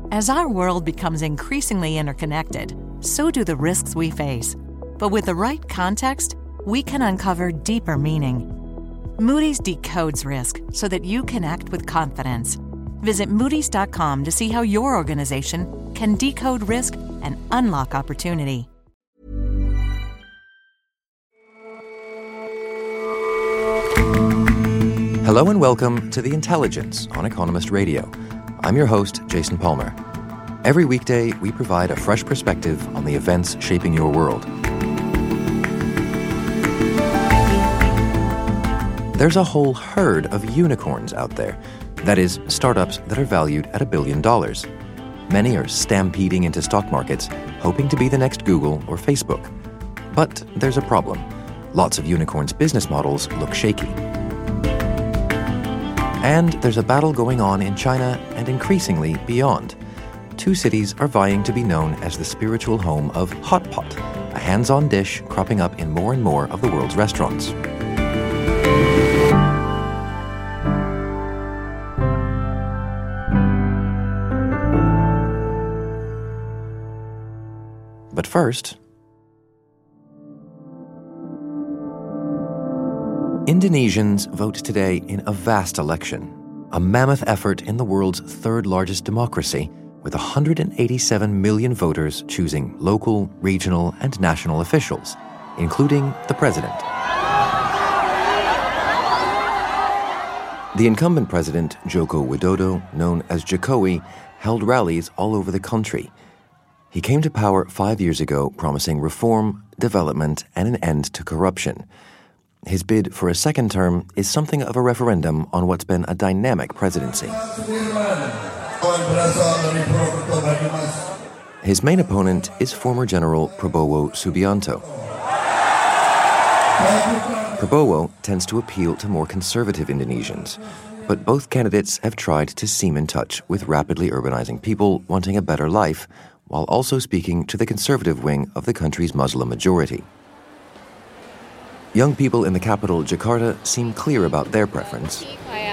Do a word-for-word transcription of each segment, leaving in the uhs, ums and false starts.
As our world becomes increasingly interconnected, so do the risks we face. But with the right context, we can uncover deeper meaning. Moody's decodes risk so that you can act with confidence. Visit Moody's dot com to see how your organization can decode risk and unlock opportunity. Hello and welcome to The Intelligence on Economist Radio. I'm your host, Jason Palmer. Every weekday, we provide a fresh perspective on the events shaping your world. There's a whole herd of unicorns out there. That is, startups that are valued at a billion dollars. Many are stampeding into stock markets, hoping to be the next Google or Facebook. But there's a problem. Lots of unicorns' business models look shaky. And there's a battle going on in China and increasingly beyond. Two cities are vying to be known as the spiritual home of hot pot, a hands-on dish cropping up in more and more of the world's restaurants. But first, Indonesians vote today in a vast election, a mammoth effort in the world's third largest democracy, with one hundred eighty-seven million voters choosing local, regional, and national officials, including the president. The incumbent president, Joko Widodo, known as Jokowi, held rallies all over the country. He came to power five years ago promising reform, development, and an end to corruption. His bid for a second term is something of a referendum on what's been a dynamic presidency. His main opponent is former General Prabowo Subianto. Prabowo tends to appeal to more conservative Indonesians, but both candidates have tried to seem in touch with rapidly urbanizing people wanting a better life, while also speaking to the conservative wing of the country's Muslim majority. Young people in the capital, Jakarta, seem clear about their preference.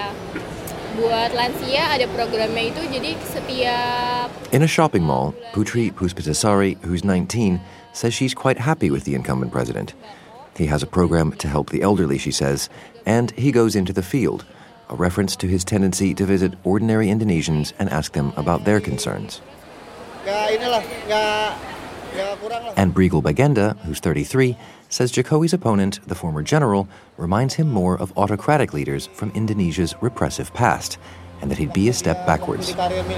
In a shopping mall, Putri Puspitasari, who's nineteen, says she's quite happy with the incumbent president. He has a program to help the elderly, she says, and he goes into the field, a reference to his tendency to visit ordinary Indonesians and ask them about their concerns. And Briegel Bagenda, who's thirty-three, says Jokowi's opponent, the former general, reminds him more of autocratic leaders from Indonesia's repressive past, and that he'd be a step backwards.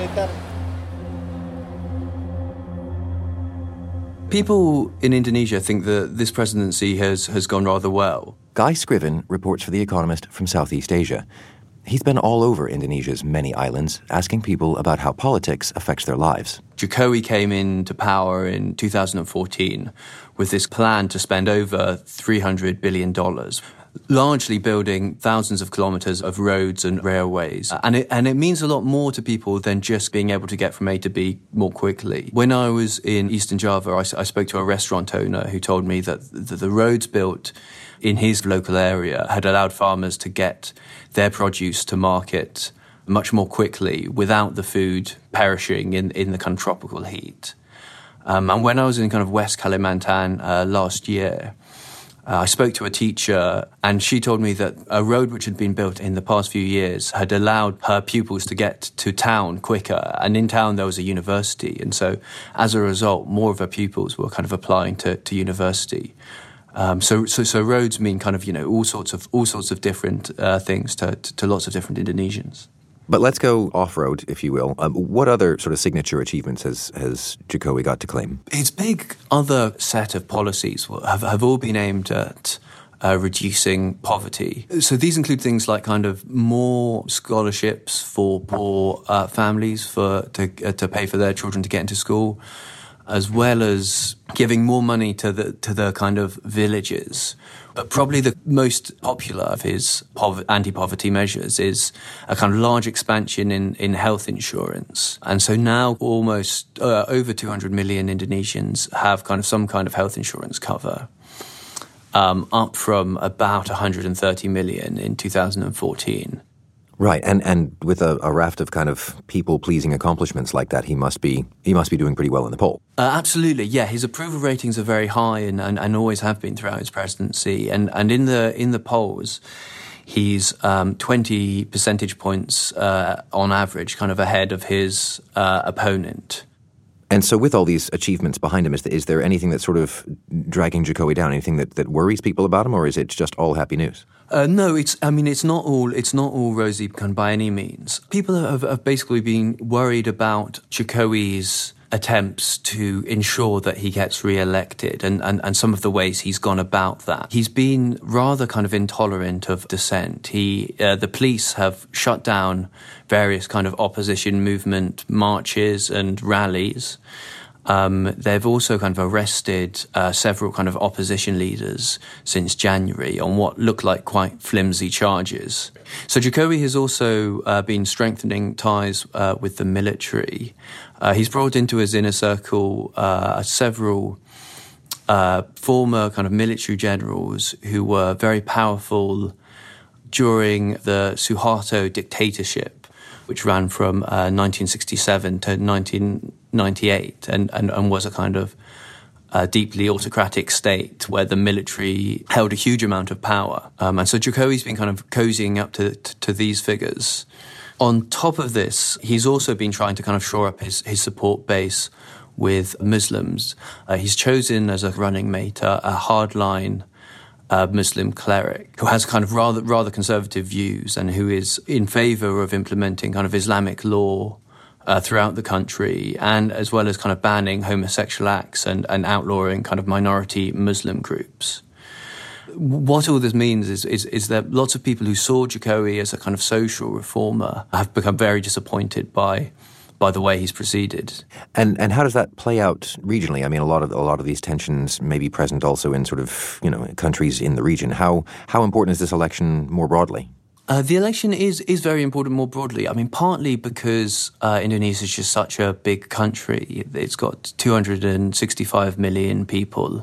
People in Indonesia think that this presidency has, has gone rather well. Guy Scriven reports for The Economist from Southeast Asia. He's been all over Indonesia's many islands, asking people about how politics affects their lives. Jokowi came into power in two thousand fourteen with this plan to spend over three hundred billion dollars, largely building thousands of kilometers of roads and railways. And it, and it means a lot more to people than just being able to get from A to B more quickly. When I was in Eastern Java, I, I spoke to a restaurant owner who told me that the, the roads built in his local area had allowed farmers to get their produce to market much more quickly without the food perishing in, in the kind of tropical heat. Um, and when I was in kind of West Kalimantan uh, last year, uh, I spoke to a teacher and she told me that a road which had been built in the past few years had allowed her pupils to get to town quicker. And in town there was a university. And so as a result, more of her pupils were kind of applying to, to university. Um, so, so, so roads mean kind of, you know, all sorts of all sorts of different uh, things to, to, to lots of different Indonesians. But let's go off-road, if you will. Um, what other sort of signature achievements has, has Jokowi got to claim? His big other set of policies have, have all been aimed at uh, reducing poverty. So these include things like kind of more scholarships for poor uh, families for to uh, to pay for their children to get into school, as well as giving more money to the to the kind of villages. But probably the most popular of his pov- anti-poverty measures is a kind of large expansion in, in health insurance. And so now almost uh, over two hundred million Indonesians have kind of some kind of health insurance cover, um, up from about one hundred thirty million in two thousand fourteen. Right, and and with a, a raft of kind of people-pleasing accomplishments like that, he must be he must be doing pretty well in the poll. Uh, absolutely, yeah. His approval ratings are very high, and, and, and always have been throughout his presidency. And and in the in the polls, he's um, twenty percentage points uh, on average, kind of ahead of his uh, opponent. And so with all these achievements behind him, is, is there anything that's sort of dragging Jokowi down? Anything that, that worries people about him, or is it just all happy news? Uh, no, it's. I mean, it's not all. It's not all rosy kind of by any means. People have, have basically been worried about Jokowi's attempts to ensure that he gets re-elected, and, and, and some of the ways he's gone about that. He's been rather kind of intolerant of dissent. He, uh, the police have shut down various kind of opposition movement marches and rallies. Um, they've also kind of arrested uh, several kind of opposition leaders since January on what look like quite flimsy charges. So Jokowi has also uh, been strengthening ties uh, with the military. Uh, he's brought into his inner circle uh, several uh, former kind of military generals who were very powerful during the Suharto dictatorship, which ran from uh, nineteen sixty-seven to nineteen ninety-eight and, and, and was a kind of uh, deeply autocratic state where the military held a huge amount of power. Um, and so Jokowi's been kind of cozying up to, to, to these figures. On top of this, he's also been trying to kind of shore up his, his support base with Muslims. Uh, he's chosen as a running mate a, a hardline Uh, Muslim cleric who has kind of rather rather conservative views and who is in favour of implementing kind of Islamic law uh, throughout the country, and as well as kind of banning homosexual acts and, and outlawing kind of minority Muslim groups. What all this means is, is is that lots of people who saw Jokowi as a kind of social reformer have become very disappointed by by the way he's proceeded. And and how does that play out regionally? I mean, a lot of a lot of these tensions may be present also in sort of, you know, countries in the region. How how important is this election more broadly? Uh, the election is is very important more broadly. I mean, partly because uh, Indonesia is just such a big country. It's got two hundred sixty-five million people.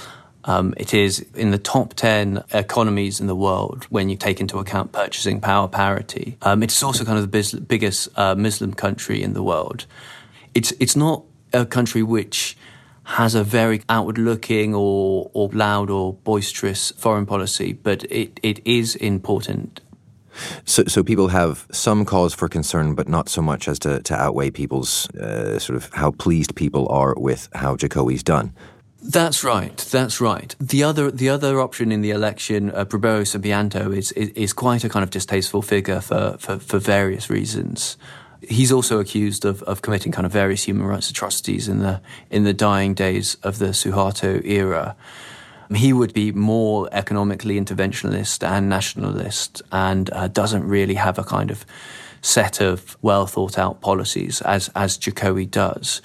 Um, it is in the top ten economies in the world when you take into account purchasing power parity. Um, it's also kind of the bis- biggest uh, Muslim country in the world. It's it's not a country which has a very outward-looking or, or loud or boisterous foreign policy, but it, it is important. So, so people have some cause for concern, but not so much as to, to outweigh people's uh, sort of how pleased people are with how Jokowi's done. That's right. That's right. The other, the other option in the election, uh, Prabowo Subianto, is, is is quite a kind of distasteful figure for, for, for various reasons. He's also accused of, of committing kind of various human rights atrocities in the in the dying days of the Suharto era. He would be more economically interventionist and nationalist, and uh, doesn't really have a kind of set of well thought out policies as as Jokowi does.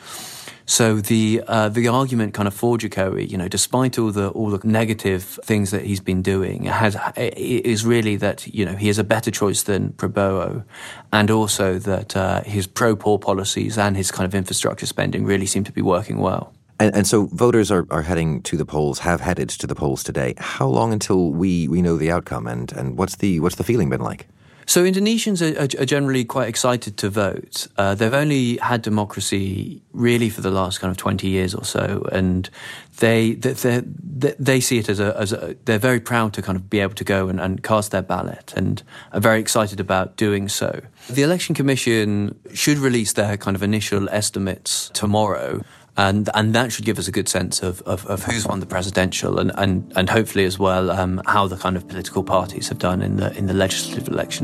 So the uh, the argument kind of for Jokowi, you know, despite all the all the negative things that he's been doing, has is really that, you know, he is a better choice than Prabowo, and also that uh, his pro-poor policies and his kind of infrastructure spending really seem to be working well. And, and so voters are, are heading to the polls, have headed to the polls today. How long until we, we know the outcome, and, and what's the what's the feeling been like? So Indonesians are, are generally quite excited to vote. Uh, they've only had democracy really for the last kind of twenty years or so, and they they they see it as a, as a they're very proud to kind of be able to go and, and cast their ballot, and are very excited about doing so. The Election Commission should release their kind of initial estimates tomorrow. And and that should give us a good sense of, of, of who's won the presidential, and, and, and hopefully as well um, how the kind of political parties have done in the in the legislative election.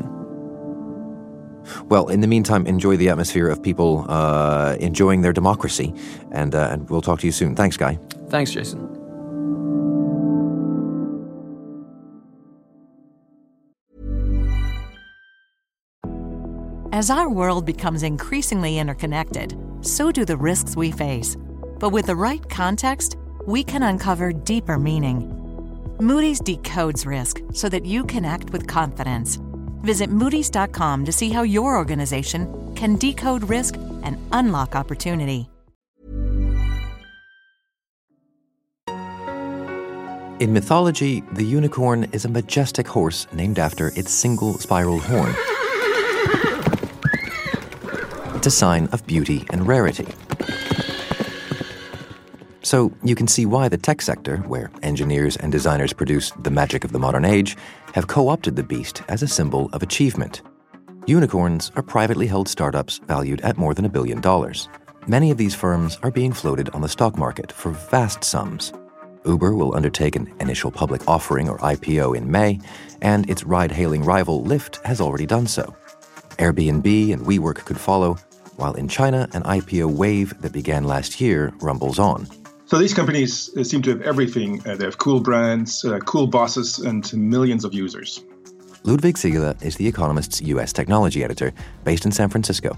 Well, in the meantime, enjoy the atmosphere of people uh, enjoying their democracy, and uh, and we'll talk to you soon. Thanks, Guy. Thanks, Jason. As our world becomes increasingly interconnected, so do the risks we face. But with the right context, we can uncover deeper meaning. Moody's decodes risk so that you can act with confidence. Visit Moody's dot com to see how your organization can decode risk and unlock opportunity. In mythology, the unicorn is a majestic horse named after its single spiral horn. It's a sign of beauty and rarity. So you can see why the tech sector, where engineers and designers produce the magic of the modern age, have co-opted the beast as a symbol of achievement. Unicorns are privately held startups valued at more than a billion dollars. Many of these firms are being floated on the stock market for vast sums. Uber will undertake an initial public offering or I P O in May, and its ride-hailing rival Lyft has already done so. Airbnb and WeWork could follow, while in China, an I P O wave that began last year rumbles on. So these companies seem to have everything. Uh, they have cool brands, uh, cool bosses, and millions of users. Ludwig Siegele is The Economist's U S technology editor, based in San Francisco.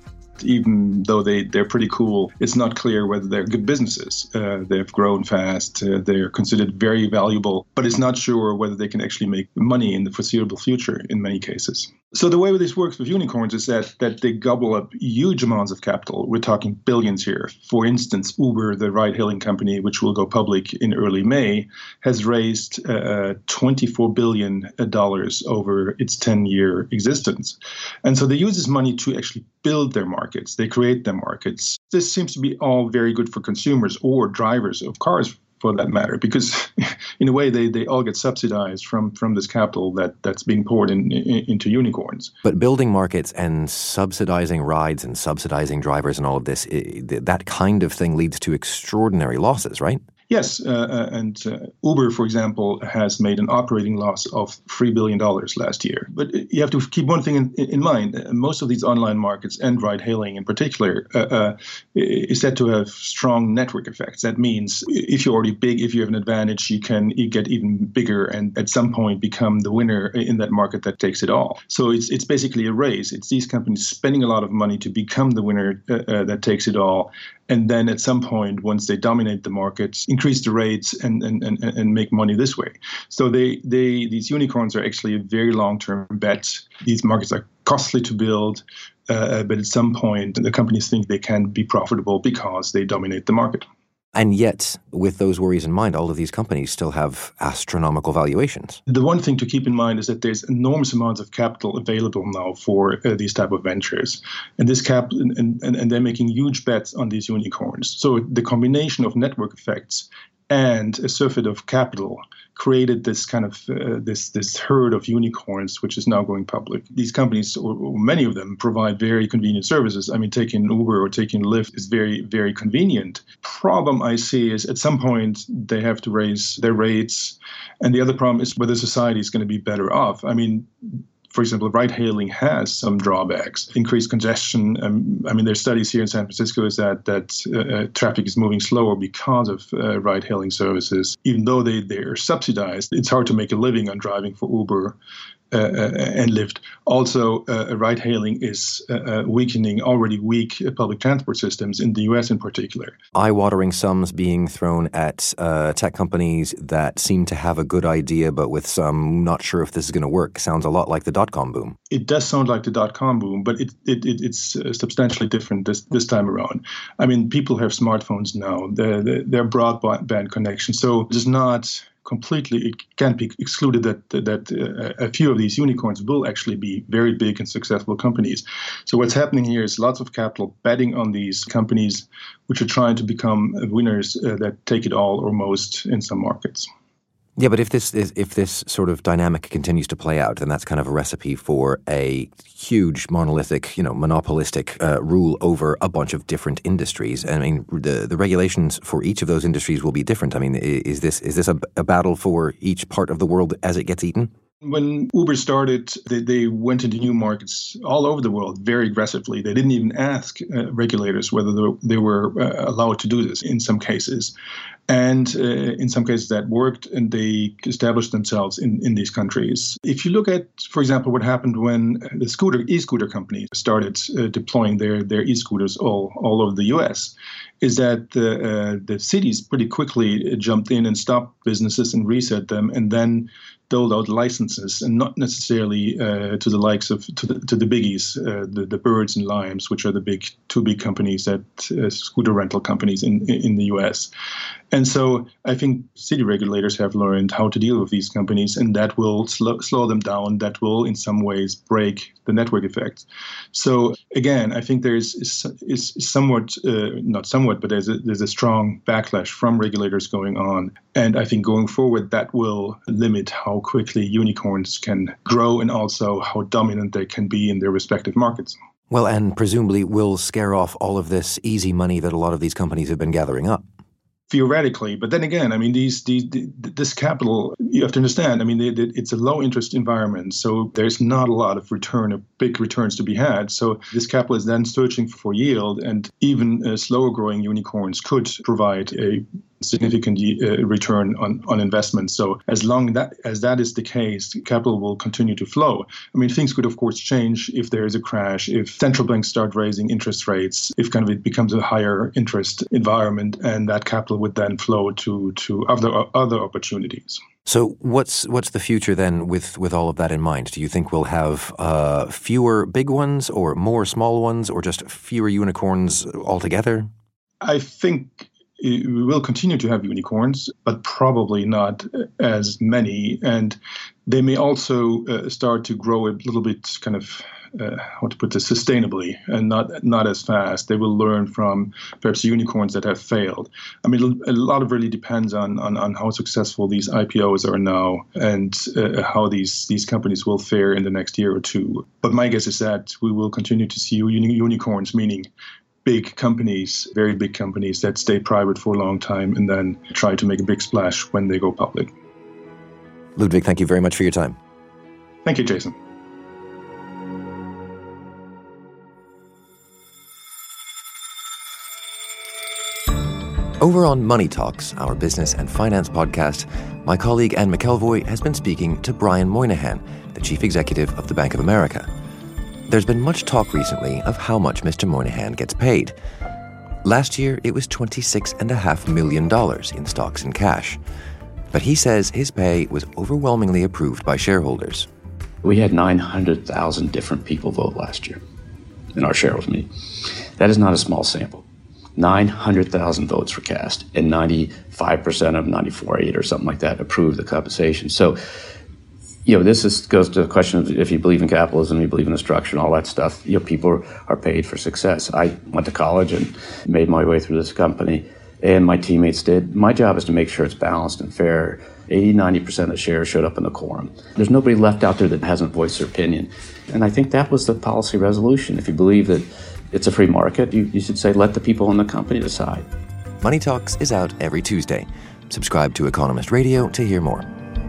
Even though they, they're pretty cool, it's not clear whether they're good businesses. Uh, they've grown fast, uh, they're considered very valuable, but it's not sure whether they can actually make money in the foreseeable future in many cases. So the way this works with unicorns is that that they gobble up huge amounts of capital. We're talking billions here. For instance, Uber, the ride-hailing company, which will go public in early May, has raised uh, twenty-four billion dollars over its ten-year existence. And so they use this money to actually build their markets. They create their markets. This seems to be all very good for consumers or drivers of cars, for that matter, because in a way they, they all get subsidized from, from this capital that, that's being poured in, in, into unicorns. But building markets and subsidizing rides and subsidizing drivers and all of this, that kind of thing leads to extraordinary losses, right? Yes, uh, and uh, Uber, for example, has made an operating loss of three billion dollars last year. But you have to keep one thing in, in mind. Most of these online markets, and ride-hailing in particular, uh, uh, is said to have strong network effects. That means if you're already big, if you have an advantage, you can you get even bigger and at some point become the winner in that market that takes it all. So it's it's basically a race. It's these companies spending a lot of money to become the winner uh, uh, that takes it all. And then at some point, once they dominate the markets, increase the rates and, and, and, and make money this way. So they, they these unicorns are actually a very long-term bet. These markets are costly to build, uh, but at some point, the companies think they can be profitable because they dominate the market. And yet, with those worries in mind, all of these companies still have astronomical valuations. The one thing to keep in mind is that there's enormous amounts of capital available now for uh, these type of ventures. And this cap, and, and, and they're making huge bets on these unicorns. So the combination of network effects and a surfeit of capital created this kind of uh, this this herd of unicorns, which is now going public. These companies, or, or many of them, provide very convenient services. I mean, taking Uber or taking Lyft is very, very convenient. Problem I see is at some point they have to raise their rates, and the other problem is whether society is going to be better off. I mean, for example, ride-hailing has some drawbacks. Increased congestion. Um, I mean, there's studies here in San Francisco is that that uh, traffic is moving slower because of uh, ride-hailing services. Even though they, they're subsidized, it's hard to make a living on driving for Uber uh, uh, and Lyft. Also, uh, ride-hailing is uh, uh, weakening already weak uh, public transport systems in the U S in particular. Eye-watering sums being thrown at uh, tech companies that seem to have a good idea, but with some not sure if this is going to work. Sounds a lot like the dot-com boom. It does sound like the dot-com boom, but it, it, it it's uh, substantially different this, this time around. I mean, people have smartphones now. They're, they're, they're broadband connection. So it's not completely, it can't be excluded that that uh, a few of these unicorns will actually be very big and successful companies. So what's happening here is lots of capital betting on these companies, which are trying to become winners uh, that take it all or most in some markets. Yeah, but if this is if this sort of dynamic continues to play out, then that's kind of a recipe for a huge monolithic, you know, monopolistic uh, rule over a bunch of different industries. I mean, the the regulations for each of those industries will be different. I mean, is this is this a, a battle for each part of the world as it gets eaten? When Uber started, they, they went into new markets all over the world very aggressively. They didn't even ask uh, regulators whether they were uh, allowed to do this in some cases. And uh, in some cases that worked, and they established themselves in, in these countries. If you look at, for example, what happened when the scooter e-scooter companies started uh, deploying their, their e-scooters all, all over the U S, is that the, uh, the cities pretty quickly jumped in and stopped businesses and reset them, and then doled out licenses, and not necessarily uh, to the likes of to the, to the biggies, uh, the, the Birds and Limes, which are the big two big companies that uh, scooter rental companies in in the U S. And so I think city regulators have learned how to deal with these companies, and that will slow, slow them down. That will, in some ways, break the network effect. So again, I think there is is, is somewhat, uh, not somewhat, but there's a, there's a strong backlash from regulators going on. And I think going forward, that will limit how quickly unicorns can grow and also how dominant they can be in their respective markets. Well, and presumably will scare off all of this easy money that a lot of these companies have been gathering up. Theoretically, but then again, I mean, these, these, this capital, you have to understand, I mean, they, they, it's a low interest environment, so there's not a lot of return, of big returns to be had. So this capital is then searching for yield, and even uh, slower growing unicorns could provide a significant uh, return on, on investment. So as long that as that is the case, capital will continue to flow. I mean, things could, of course, change if there is a crash, if central banks start raising interest rates, if kind of it becomes a higher interest environment, and that capital would then flow to to other other opportunities. So what's what's the future then with, with all of that in mind? Do you think we'll have uh, fewer big ones or more small ones or just fewer unicorns altogether? I think we will continue to have unicorns, but probably not as many. And they may also uh, start to grow a little bit kind of, uh, how to put this, sustainably and not not as fast. They will learn from perhaps unicorns that have failed. I mean, a lot of really depends on, on, on how successful these I P Os are now and uh, how these, these companies will fare in the next year or two. But my guess is that we will continue to see uni- unicorns, meaning big companies, very big companies that stay private for a long time and then try to make a big splash when they go public. Ludwig, thank you very much for your time. Thank you, Jason. Over on Money Talks, our business and finance podcast, my colleague Anne McElvoy has been speaking to Brian Moynihan, the chief executive of the Bank of America. There's been much talk recently of how much Mister Moynihan gets paid. Last year, it was twenty-six point five million dollars in stocks and cash. But he says his pay was overwhelmingly approved by shareholders. We had nine hundred thousand different people vote last year in our shareholders meeting. That is not a small sample. nine hundred thousand votes were cast, and ninety-five percent of ninety-four point eight or something like that approved the compensation. So, you know, this is, goes to the question of if you believe in capitalism, you believe in the structure and all that stuff, you know, people are paid for success. I went to college and made my way through this company, and my teammates did. My job is to make sure it's balanced and fair. eighty, ninety percent of the shares showed up in the quorum. There's nobody left out there that hasn't voiced their opinion. And I think that was the policy resolution. If you believe that it's a free market, you, you should say, let the people in the company decide. Money Talks is out every Tuesday. Subscribe to Economist Radio to hear more.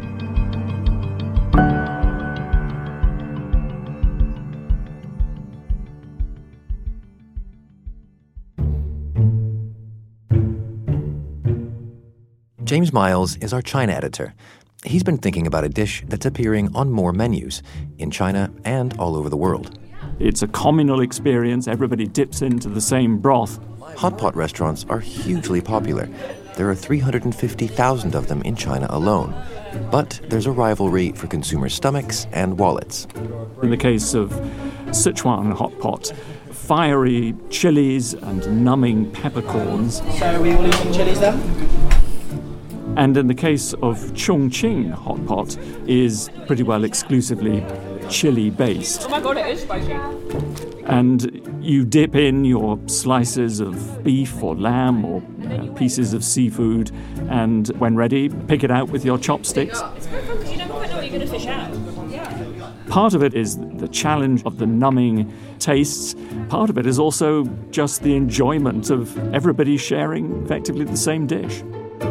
James Miles is our China editor. He's been thinking about a dish that's appearing on more menus in China and all over the world. It's a communal experience. Everybody dips into the same broth. Hot pot restaurants are hugely popular. There are three hundred fifty thousand of them in China alone. But there's a rivalry for consumer stomachs and wallets. In the case of Sichuan hot pot, fiery chilies and numbing peppercorns. So are we all eating chilies then? And in the case of Chongqing hot pot, is pretty well exclusively chili-based. Oh my god, it is spicy. And you dip in your slices of beef or lamb or uh, pieces of seafood, and when ready, pick it out with your chopsticks. It's very fun because you never quite know what you're going to fish out. Yeah. Part of it is the challenge of the numbing tastes. Part of it is also just the enjoyment of everybody sharing effectively the same dish.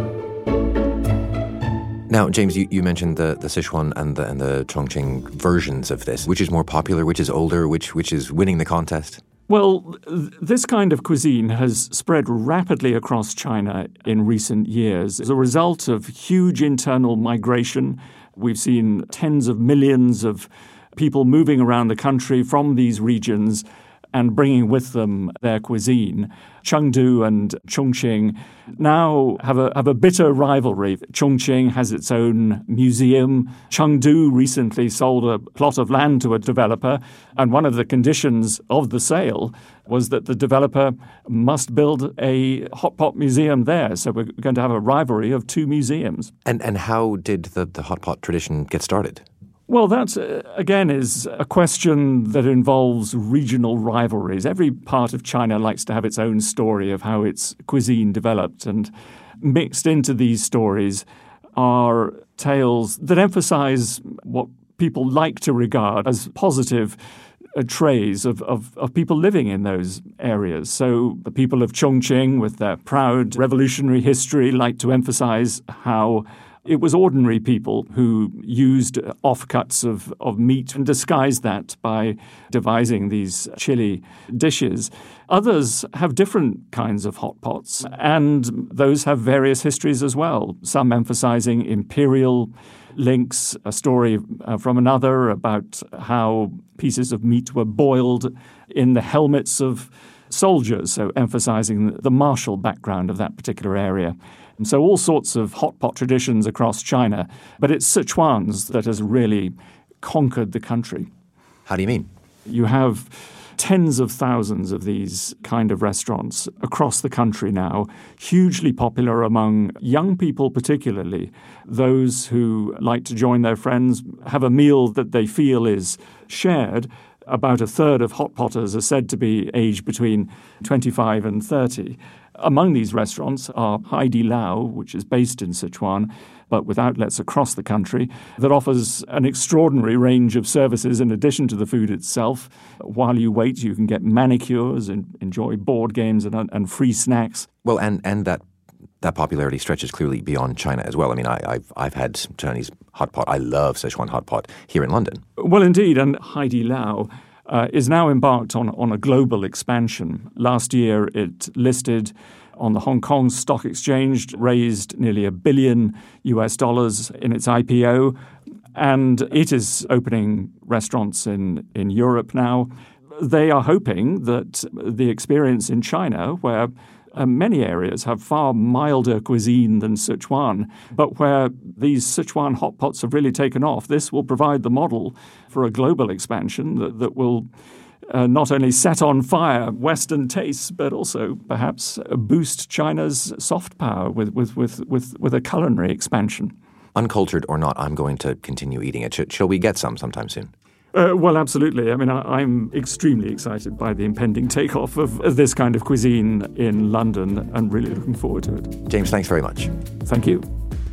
Now, James, you, you mentioned the, the Sichuan and the, and the Chongqing versions of this. Which is more popular? Which is older? Which which is winning the contest? Well, th- this kind of cuisine has spread rapidly across China in recent years as a result of huge internal migration. We've seen tens of millions of people moving around the country from these regions, and bringing with them their cuisine. Chengdu and Chongqing now have a have a bitter rivalry. Chongqing has its own museum. Chengdu recently sold a plot of land to a developer, and one of the conditions of the sale was that the developer must build a hot pot museum there. So we're going to have a rivalry of two museums. And and how did the, the hot pot tradition get started? Well, that, uh, again, is a question that involves regional rivalries. Every part of China likes to have its own story of how its cuisine developed, and mixed into these stories are tales that emphasize what people like to regard as positive uh, traits of, of, of people living in those areas. So the people of Chongqing, with their proud revolutionary history, like to emphasize how it was ordinary people who used offcuts of, of meat and disguised that by devising these chili dishes. Others have different kinds of hot pots, and those have various histories as well, some emphasizing imperial links, a story uh, from another about how pieces of meat were boiled in the helmets of soldiers, so emphasizing the martial background of that particular area. And so all sorts of hot pot traditions across China, but it's Sichuan's that has really conquered the country. How do you mean? You have tens of thousands of these kind of restaurants across the country now, hugely popular among young people particularly, those who like to join their friends, have a meal that they feel is shared. About a third of hot potters are said to be aged between twenty-five and thirty. Among these restaurants are Haidilao, which is based in Sichuan, but with outlets across the country, that offers an extraordinary range of services in addition to the food itself. While you wait, you can get manicures and enjoy board games and, and free snacks. Well, and, and that that popularity stretches clearly beyond China as well. I mean, I, I've I've had Chinese hot pot. I love Sichuan hot pot here in London. Well, indeed, and Haidilao uh, is now embarked on, on a global expansion. Last year, it listed on the Hong Kong Stock Exchange, raised nearly a billion U S dollars in its I P O, and it is opening restaurants in, in Europe now. They are hoping that the experience in China, where Uh, many areas have far milder cuisine than Sichuan, but where these Sichuan hot pots have really taken off, this will provide the model for a global expansion that, that will uh, not only set on fire Western tastes, but also perhaps uh, boost China's soft power with, with, with, with, with a culinary expansion. Uncultured or not, I'm going to continue eating it. Shall we get some sometime soon? Uh, well, absolutely. I mean, I, I'm extremely excited by the impending takeoff of, of this kind of cuisine in London and really looking forward to it. James, thanks very much. Thank you.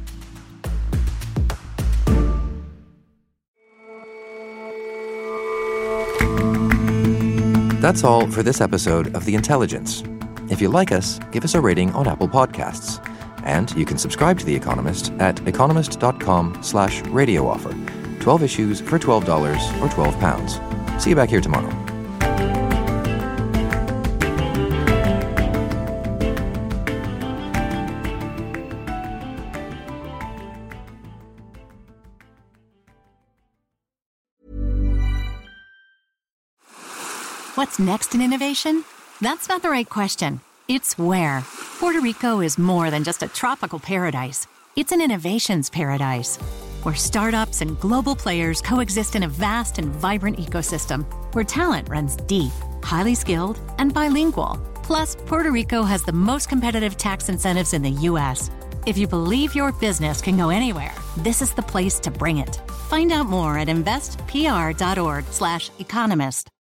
That's all for this episode of The Intelligence. If you like us, give us a rating on Apple Podcasts. And you can subscribe to The Economist at economist.com slash radio offer. twelve issues for twelve dollars or twelve pounds. See you back here tomorrow. What's next in innovation? That's not the right question. It's where. Puerto Rico is more than just a tropical paradise. It's an innovations paradise, where startups and global players coexist in a vast and vibrant ecosystem, where talent runs deep, highly skilled, and bilingual. Plus, Puerto Rico has the most competitive tax incentives in the U S. If you believe your business can go anywhere, this is the place to bring it. Find out more at investpr.org slash economist.